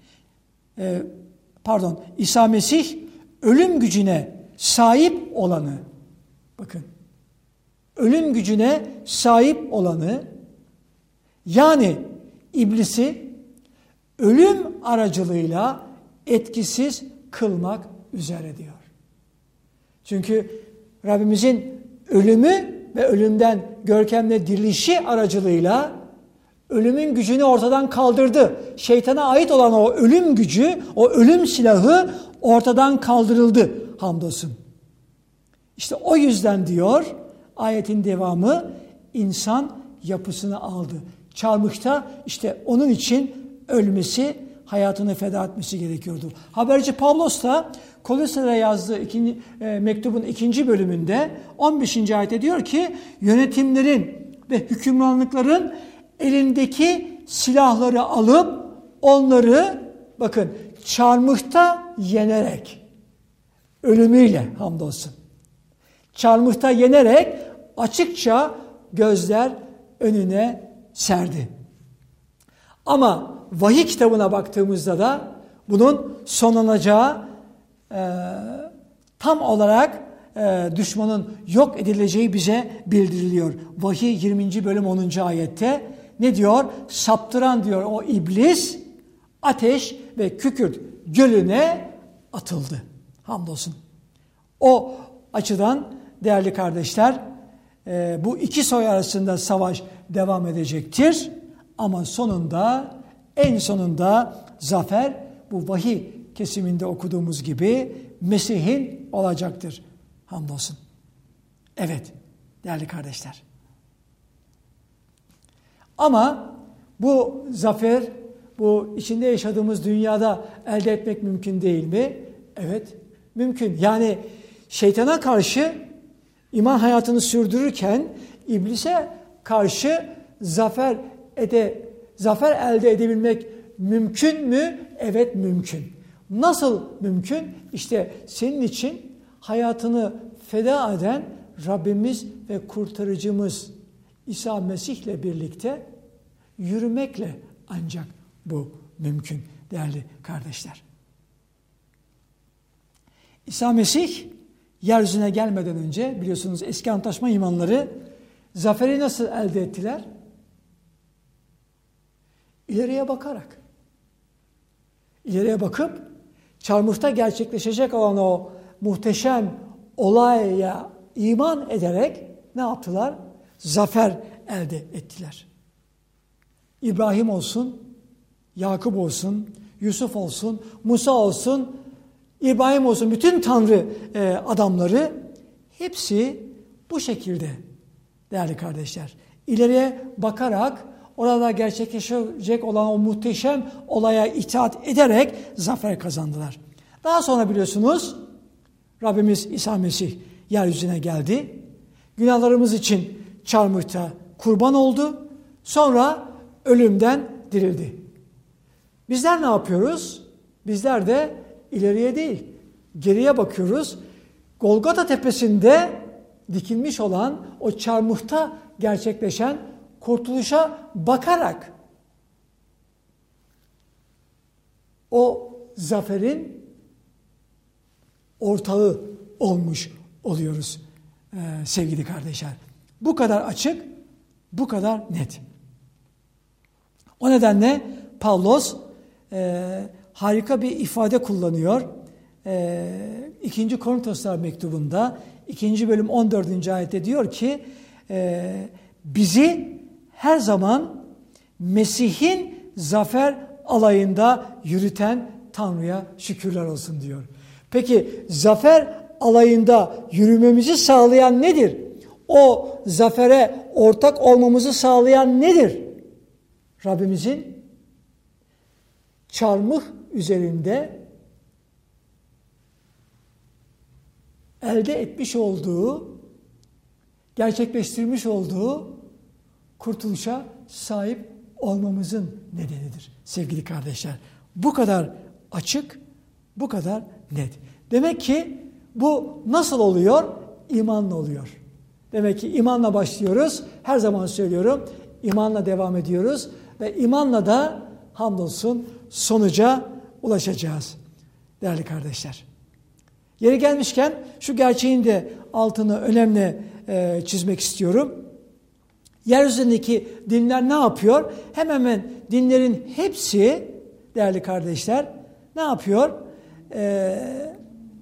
e, pardon İsa Mesih ölüm gücüne sahip olanı, bakın, ölüm gücüne sahip olanı, yani iblisi ölüm aracılığıyla etkisiz kılmak üzere diyor. Çünkü Rabbimizin ölümü ve ölümden görkemle dirilişi aracılığıyla ölümün gücünü ortadan kaldırdı. Şeytana ait olan o ölüm gücü, o ölüm silahı ortadan kaldırıldı hamdolsun. İşte o yüzden diyor ayetin devamı, insan yapısını aldı. Çarmıhta işte onun için ölmesi, hayatını feda etmesi gerekiyordu. Haberci Pavlos da Koloselere yazdığı ikinci, e, mektubun ikinci bölümünde on beşinci ayette diyor ki yönetimlerin ve hükümranlıkların elindeki silahları alıp onları, bakın, çarmıhta yenerek, ölümüyle hamdolsun, çarmıhta yenerek açıkça gözler önüne serdi. Ama vahiy kitabına baktığımızda da bunun sonlanacağı e, tam olarak e, düşmanın yok edileceği bize bildiriliyor. Vahiy yirminci bölüm onuncu ayette ne diyor? Saptıran diyor o iblis ateş ve kükürt gölüne atıldı. Hamdolsun. O açıdan değerli kardeşler, e, bu iki soy arasında savaş devam edecektir. Ama sonunda, en sonunda zafer bu vahiy kesiminde okuduğumuz gibi Mesih'in olacaktır. Hamdolsun. Evet değerli kardeşler. Ama bu zafer, bu içinde yaşadığımız dünyada elde etmek mümkün değil mi? Evet, mümkün. Yani şeytana karşı iman hayatını sürdürürken iblise karşı zafer ede, zafer elde edebilmek mümkün mü? Evet, mümkün. Nasıl mümkün? İşte senin için hayatını feda eden Rabbimiz ve kurtarıcımız İsa Mesih'le birlikte yürümekle ancak bu mümkün değerli kardeşler. İsa Mesih yeryüzüne gelmeden önce biliyorsunuz eski antlaşma imanları zaferi nasıl elde ettiler? İleriye bakarak. İleriye bakıp çarmıhta gerçekleşecek olan o muhteşem olaya iman ederek ne yaptılar? Zafer elde ettiler. İbrahim olsun, Yakup olsun, Yusuf olsun, Musa olsun, İbrahim olsun, bütün Tanrı e, adamları hepsi bu şekilde değerli kardeşler. İleriye bakarak orada gerçekleşecek olan o muhteşem olaya itaat ederek zafer kazandılar. Daha sonra biliyorsunuz Rabbimiz İsa Mesih yeryüzüne geldi. Günahlarımız için çarmıhta kurban oldu. Sonra ölümden dirildi. Bizler ne yapıyoruz? Bizler de ileriye değil, geriye bakıyoruz. Golgota tepesinde dikilmiş olan o çarmıhta gerçekleşen kurtuluşa bakarak o zaferin ortağı olmuş oluyoruz ee, sevgili kardeşler. Bu kadar açık, bu kadar net. O nedenle Pavlos e, harika bir ifade kullanıyor. E, İkinci Korintoslar mektubunda ikinci bölüm on dördüncü ayette diyor ki e, bizi her zaman Mesih'in zafer alayında yürüten Tanrı'ya şükürler olsun diyor. Peki zafer alayında yürümemizi sağlayan nedir? O zafere ortak olmamızı sağlayan nedir? Rabbimizin çarmıh üzerinde elde etmiş olduğu, gerçekleştirmiş olduğu kurtuluşa sahip olmamızın nedenidir sevgili kardeşler. Bu kadar açık, bu kadar net. Demek ki Bu nasıl oluyor? İmanla oluyor. Demek ki imanla başlıyoruz. Her zaman söylüyorum. İmanla devam ediyoruz. Ve imanla da hamdolsun sonuca ulaşacağız. Değerli kardeşler. Yeri gelmişken şu gerçeğin de altını önemli e, çizmek istiyorum. Yeryüzündeki dinler ne yapıyor? Hemen hemen dinlerin hepsi değerli kardeşler ne yapıyor? Ee,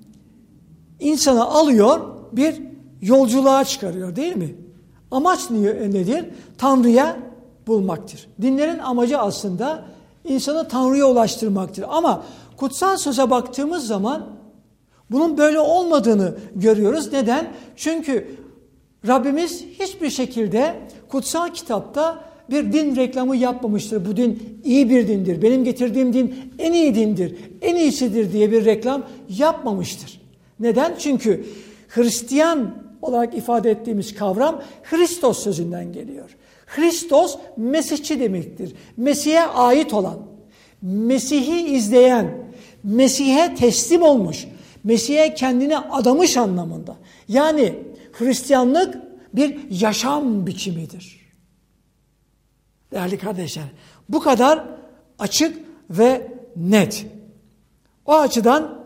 insanı alıyor, bir yolculuğa çıkarıyor değil mi? Amaç nedir? Tanrı'ya bulmaktır. Dinlerin amacı aslında insanı Tanrı'ya ulaştırmaktır. Ama kutsal söze baktığımız zaman bunun böyle olmadığını görüyoruz. Neden? Çünkü Rabbimiz hiçbir şekilde kutsal kitapta bir din reklamı yapmamıştır. Bu din iyi bir dindir. Benim getirdiğim din en iyi dindir. En iyisidir diye bir reklam yapmamıştır. Neden? Çünkü Hristiyan olarak ifade ettiğimiz kavram Hristos sözünden geliyor. Hristos Mesihçi demektir. Mesih'e ait olan, Mesih'i izleyen, Mesih'e teslim olmuş, Mesih'e kendini adamış anlamında. Yani Hristiyanlık bir yaşam biçimidir. Değerli kardeşler, bu kadar açık ve net. O açıdan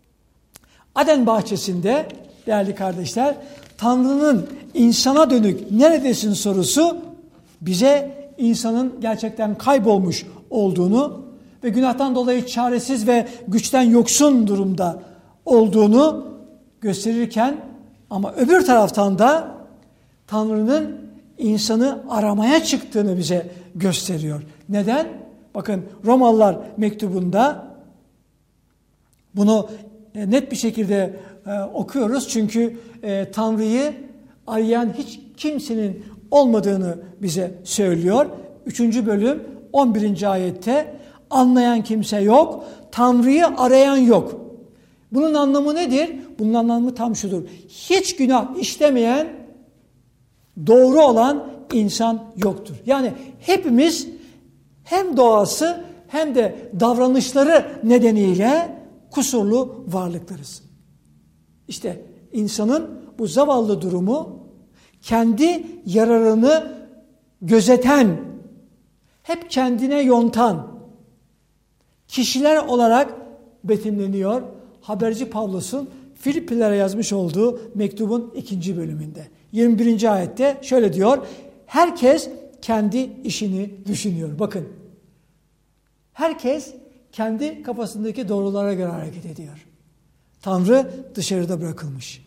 Aden bahçesinde değerli kardeşler, Tanrı'nın insana dönük neredesin sorusu bize insanın gerçekten kaybolmuş olduğunu ve günahtan dolayı çaresiz ve güçten yoksun durumda olduğunu gösterirken, ama öbür taraftan da Tanrı'nın insanı aramaya çıktığını bize gösteriyor. Neden? Bakın Romalılar mektubunda bunu net bir şekilde e, okuyoruz. Çünkü e, Tanrı'yı arayan hiç kimsenin olmadığını bize söylüyor. Üçüncü bölüm on birinci ayette anlayan kimse yok, Tanrı'yı arayan yok. Bunun anlamı nedir? Bunun anlamı tam şudur. Hiç günah işlemeyen, doğru olan insan yoktur. Yani hepimiz hem doğası hem de davranışları nedeniyle kusurlu varlıklarız. İşte insanın bu zavallı durumu kendi yararını gözeten, hep kendine yontan kişiler olarak betimleniyor. Haberci Pavlus'un Filiplilere yazmış olduğu mektubun ikinci bölümünde. yirmi birinci ayette şöyle diyor. Herkes kendi işini düşünüyor. Bakın. Herkes kendi kafasındaki doğrulara göre hareket ediyor. Tanrı dışarıda bırakılmış.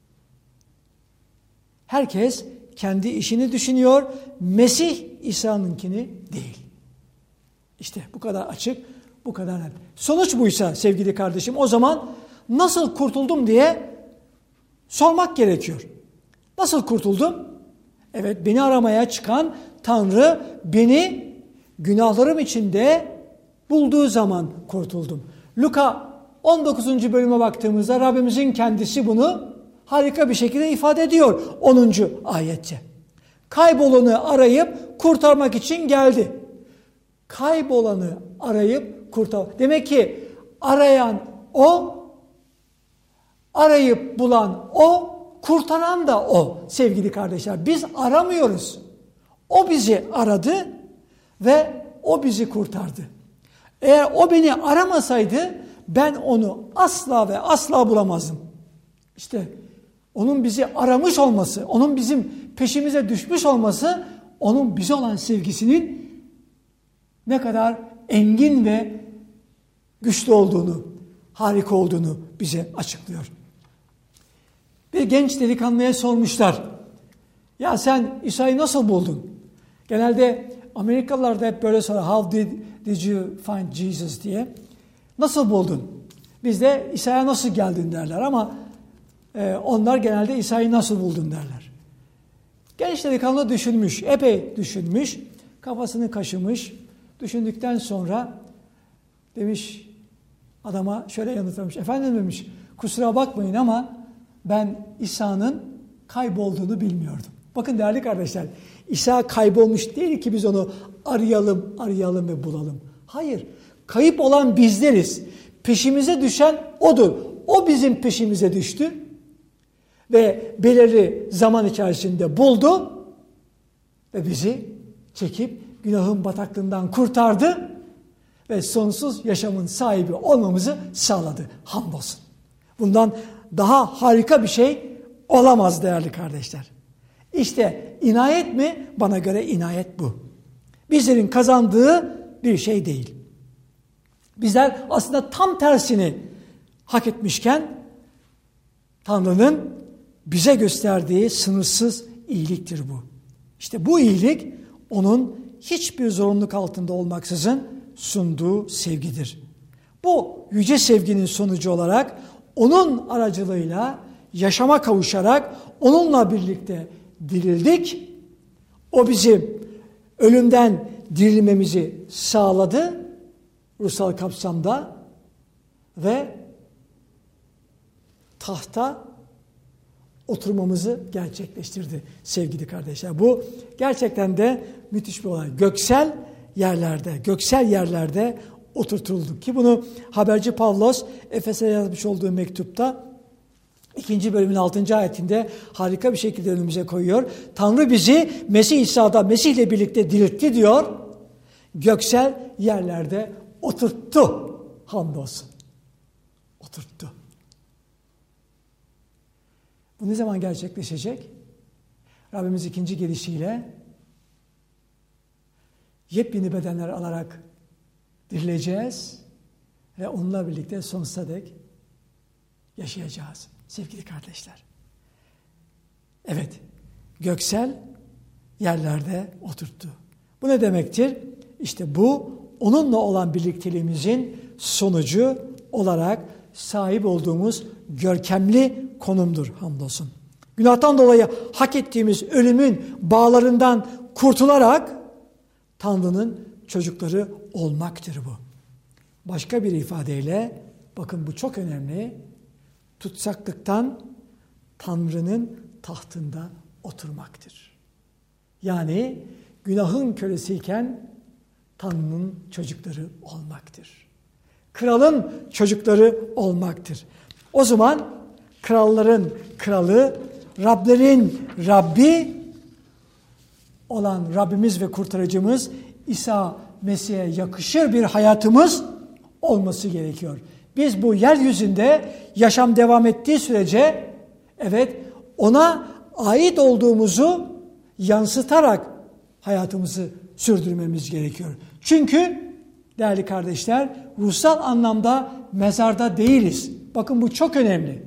Herkes kendi işini düşünüyor. Mesih İsa'nınkini değil. İşte bu kadar açık, bu kadar net. Sonuç buysa sevgili kardeşim, o zaman nasıl kurtuldum diye sormak gerekiyor. Nasıl kurtuldum? Evet, beni aramaya çıkan Tanrı beni günahlarım içinde bulduğu zaman kurtuldum. Luka on dokuzuncu bölüme baktığımızda Rabbimizin kendisi bunu harika bir şekilde ifade ediyor onuncu ayette. Kaybolanı arayıp kurtarmak için geldi. Kaybolanı arayıp kurtar. Demek ki arayan o, arayıp bulan o, kurtaran da o sevgili kardeşler. Biz aramıyoruz. O bizi aradı ve o bizi kurtardı. Eğer o beni aramasaydı ben onu asla ve asla bulamazdım. İşte onun bizi aramış olması, onun bizim peşimize düşmüş olması, onun bize olan sevgisinin ne kadar engin ve güçlü olduğunu, harika olduğunu bize açıklıyor. Bir genç delikanlıya sormuşlar. Ya sen İsa'yı nasıl buldun? Genelde Amerikalılar da hep böyle sorar. How did, did you find Jesus diye. Nasıl buldun? Biz de İsa'ya nasıl geldin derler ama e, onlar genelde İsa'yı nasıl buldun derler. Genç delikanlı düşünmüş, epey düşünmüş, kafasını kaşımış. Düşündükten sonra demiş, adama şöyle yanıtlamış. Efendim demiş, kusura bakmayın ama ben İsa'nın kaybolduğunu bilmiyordum. Bakın değerli kardeşler, İsa kaybolmuş değil ki biz onu arayalım, arayalım ve bulalım. Hayır, kayıp olan bizleriz. Peşimize düşen odur. o bizim peşimize düştü ve belirli zaman içerisinde buldu ve bizi çekip günahın bataklığından kurtardı ve sonsuz yaşamın sahibi olmamızı sağladı. Hamdolsun. Bundan daha harika bir şey olamaz değerli kardeşler. İşte inayet mi? Bana göre inayet bu. Bizlerin kazandığı bir şey değil. Bizler aslında tam tersini hak etmişken Tanrı'nın bize gösterdiği sınırsız iyiliktir bu. İşte bu iyilik onun hiçbir zorunluluk altında olmaksızın sunduğu sevgidir. Bu yüce sevginin sonucu olarak onun aracılığıyla yaşama kavuşarak onunla birlikte dirildik. O bizim ölümden dirilmemizi sağladı ruhsal kapsamda ve tahta oturmamızı gerçekleştirdi sevgili kardeşler. Bu gerçekten de müthiş bir olay. Göksel yerlerde, göksel yerlerde oturtulduk ki bunu haberci Pavlos Efes'e yazmış olduğu mektupta ikinci bölümün altıncı ayetinde harika bir şekilde önümüze koyuyor. Tanrı bizi Mesih İsa'da Mesih ile birlikte diriltti diyor. Göksel yerlerde oturttu. Hamdolsun. Oturttu. Bu ne zaman gerçekleşecek? Rabbimiz ikinci gelişiyle yepyeni bedenler alarak dirileceğiz ve onunla birlikte sonsuza dek yaşayacağız sevgili kardeşler. Evet, göksel yerlerde oturttu. Bu ne demektir? İşte bu onunla olan birlikteliğimizin sonucu olarak sahip olduğumuz görkemli konumdur hamdolsun. Günahtan dolayı hak ettiğimiz ölümün bağlarından kurtularak Tanrı'nın çocukları olmaktır bu. Başka bir ifadeyle, bakın bu çok önemli, tutsaklıktan Tanrı'nın tahtında oturmaktır. Yani günahın kölesiyken Tanrı'nın çocukları olmaktır. Kralın çocukları olmaktır. O zaman kralların kralı, Rablerin Rabbi olan Rabbimiz ve kurtarıcımız İsa Mesih'e yakışır bir hayatımız olması gerekiyor. Biz bu yeryüzünde yaşam devam ettiği sürece evet ona ait olduğumuzu yansıtarak hayatımızı sürdürmemiz gerekiyor. Çünkü değerli kardeşler ruhsal anlamda mezarda değiliz. Bakın bu çok önemli.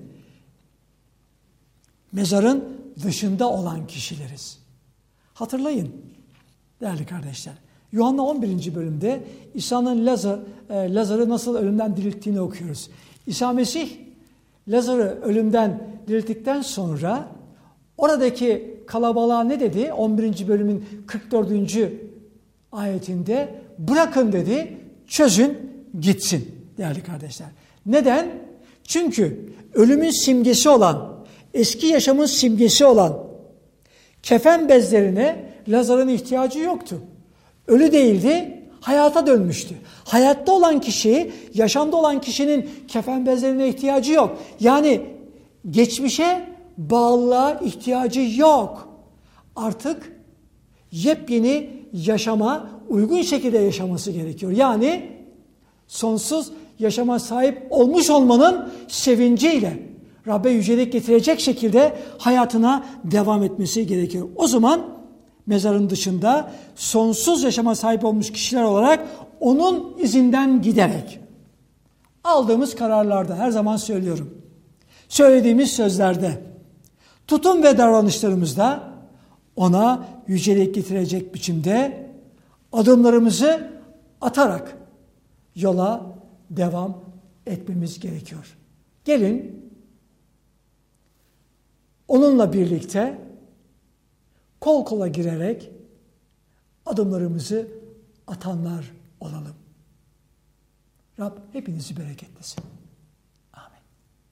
Mezarın dışında olan kişileriz. Hatırlayın değerli kardeşler. Yuhanna on birinci bölümde İsa'nın Lazar, e, Lazar'ı nasıl ölümden dirilttiğini okuyoruz. İsa Mesih Lazar'ı ölümden dirilttikten sonra oradaki kalabalığa ne dedi? on birinci bölümün kırk dördüncü ayetinde bırakın dedi, çözün gitsin değerli kardeşler. Neden? Çünkü ölümün simgesi olan, eski yaşamın simgesi olan kefen bezlerine Lazar'ın ihtiyacı yoktu. Ölü değildi, hayata dönmüştü. Hayatta olan kişi, yaşamda olan kişinin kefen bezlerine ihtiyacı yok. Yani geçmişe bağlılığa ihtiyacı yok. Artık yepyeni yaşama, uygun şekilde yaşaması gerekiyor. Yani sonsuz yaşama sahip olmuş olmanın sevinciyle Rabbe yücelik getirecek şekilde hayatına devam etmesi gerekiyor. O zaman mezarın dışında sonsuz yaşama sahip olmuş kişiler olarak onun izinden giderek aldığımız kararlarda her zaman söylüyorum. Söylediğimiz sözlerde, tutum ve davranışlarımızda ona yücelik getirecek biçimde adımlarımızı atarak yola devam etmemiz gerekiyor. Gelin onunla birlikte kol kola girerek adımlarımızı atanlar olalım. Rab hepinizi bereketlesin.